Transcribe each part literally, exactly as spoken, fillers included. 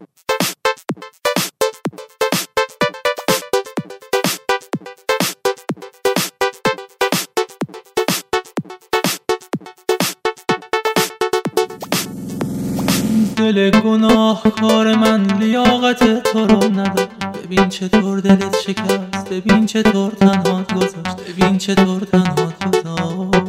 دل گناه کار من لیاقت تو رو نداره. ببین چطور دلت شکست، ببین چطور تنهات گذاشت، ببین چطور تنهات گذاشت.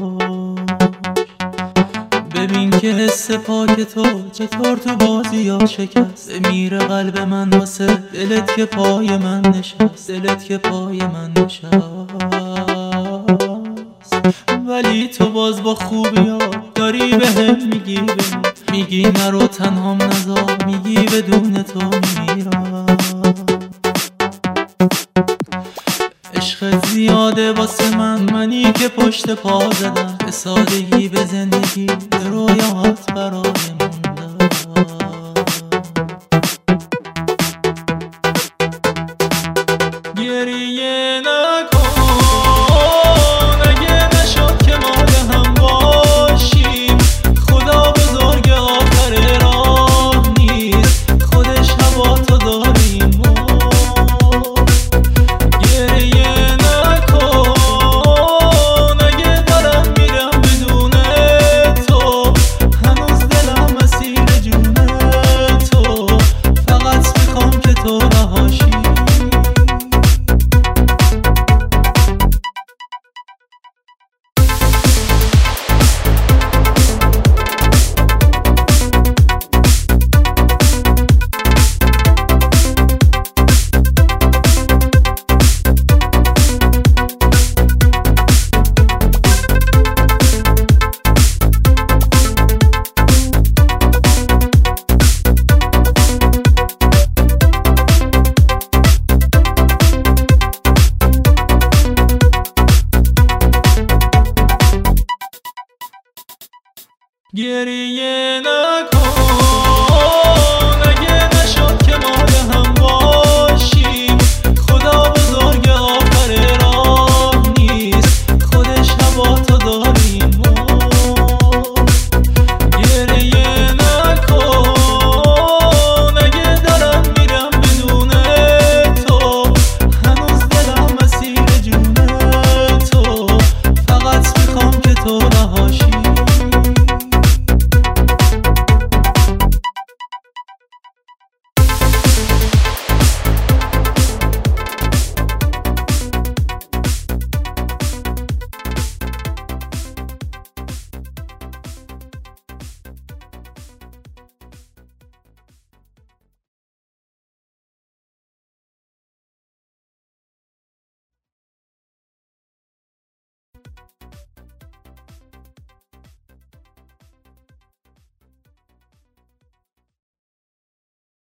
ببین که حس پاک تو چطور تو بازی ها شکست. بمیره قلب من واسه دلت که پای من نشست، دلت که پای من نشست. ولی تو باز با خوبی ها داری به هم میگی بمیر، میگی نرو تنهام نذار، میگی بدون تو میمیرم. عشق زیاده واسه من، منی که پشت پا زدم به سادگی به زندگی، به رویات برای موندم. گریه نکن اگه نشد که مال هم باشیم، خدا بزرگ آخر راه نیست، خودش هوا تو داریم ما. گریه نکن اگه دارم میرم بدون تو، هنوز دلم اسیر جون تو، فقط میخوام که تو رهاشی. گریه